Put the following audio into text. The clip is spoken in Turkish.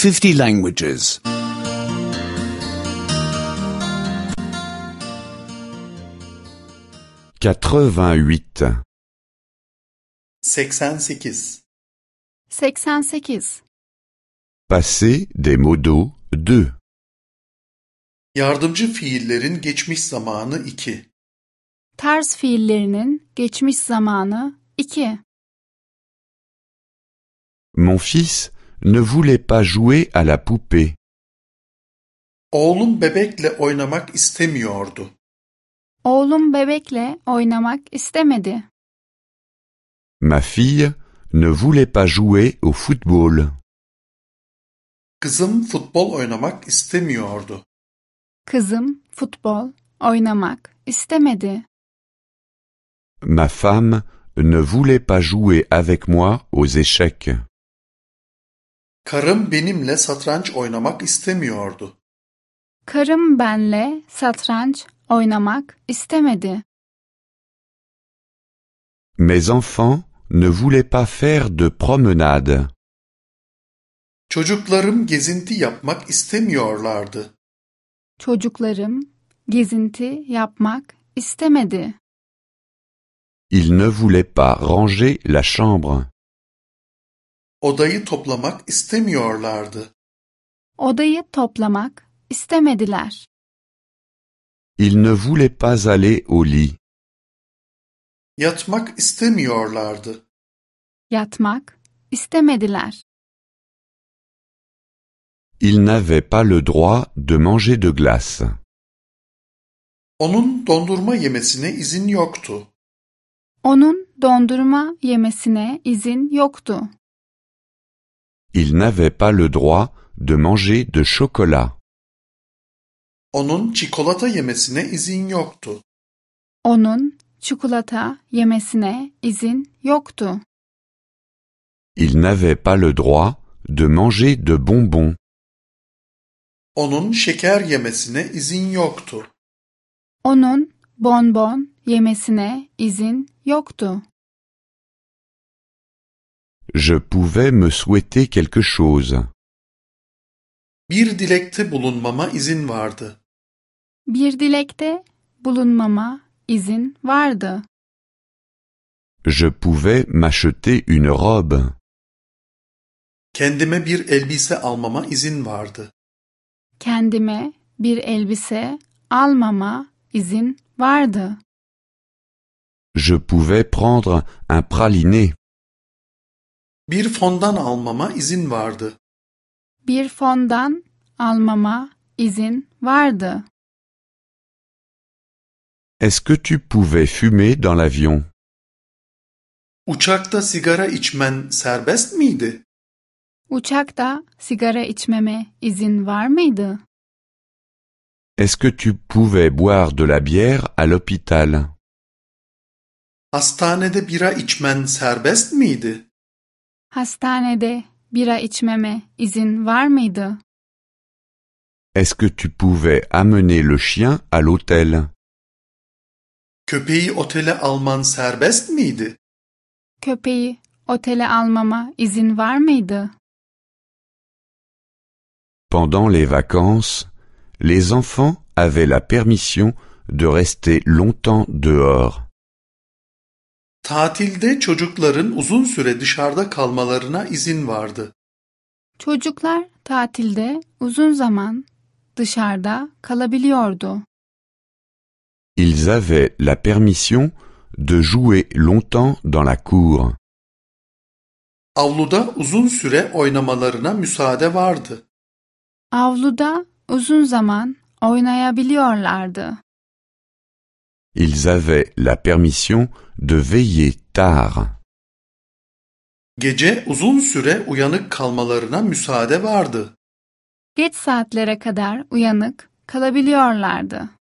50 languages. 88. 88. 88. Passé des modos 2. Yardımcı fiillerin geçmiş zamanı 2. Ters fiillerinin geçmiş zamanı 2. Mon fils ne voulait pas jouer à la poupée. Oğlum bebekle oynamak istemiyordu. Oğlum bebekle oynamak istemedi. Ma fille ne voulait pas jouer au football. Kızım futbol oynamak istemiyordu. Kızım futbol oynamak istemedi. Ma femme ne voulait pas jouer avec moi aux échecs. Karım benimle satranç oynamak istemiyordu. Karım benle satranç oynamak istemedi. Mes enfants ne voulaient pas faire de promenade. Çocuklarım gezinti yapmak istemiyorlardı. Çocuklarım gezinti yapmak istemedi. Ils ne voulaient pas ranger la chambre. Odayı toplamak istemiyorlardı. Odayı toplamak istemediler. Ils ne voulaient pas aller au lit. Yatmak istemiyorlardı. Yatmak istemediler. Ils n'avaient pas le droit de manger de glace. Onun dondurma yemesine izin yoktu. Onun dondurma yemesine izin yoktu. Ils n'avaient pas le droit de manger de chocolat. Onun çikolata yemesine izin yoktu. Onun çikolata yemesine izin yoktu. Ils n'avaient pas le droit de manger de bonbons. Onun şeker yemesine izin yoktu. Onun bonbon yemesine izin yoktu. Je pouvais me souhaiter quelque chose. Bir dilekte bulunmama izin vardı. Bir dilekte bulunmama izin vardı. Je pouvais m'acheter une robe. Kendime bir elbise almama izin vardı. Kendime bir elbise almama izin vardı. Je pouvais prendre un praliné. Bir fondan almama izin vardı. Bir fondan almama izin vardı. Est-ce que tu pouvais fumer dans l'avion? Uçakta sigara içmen serbest miydi? Uçakta sigara içmeme izin var mıydı? Est-ce que tu pouvais boire de la bière à l'hôpital? Hastanede bira içmen serbest miydi? Hastanede bira içmeme izin var mıydı? Est-ce que tu pouvais amener le chien à l'hôtel? Köpeği otele alman serbest miydi? Köpeği otele almama izin var mıydı? Pendant les vacances, les enfants avaient la permission de rester longtemps dehors. Tatilde çocukların uzun süre dışarıda kalmalarına izin vardı. Çocuklar tatilde uzun zaman dışarıda kalabiliyordu. Ils avaient la permission de jouer longtemps dans la cour. Avluda uzun süre oynamalarına müsaade vardı. Avluda uzun zaman oynayabiliyorlardı. Ils avaient la permission de veiller tard. Gece uzun süre uyanık kalmalarına müsaade vardı. Geç saatlere kadar uyanık kalabiliyorlardı.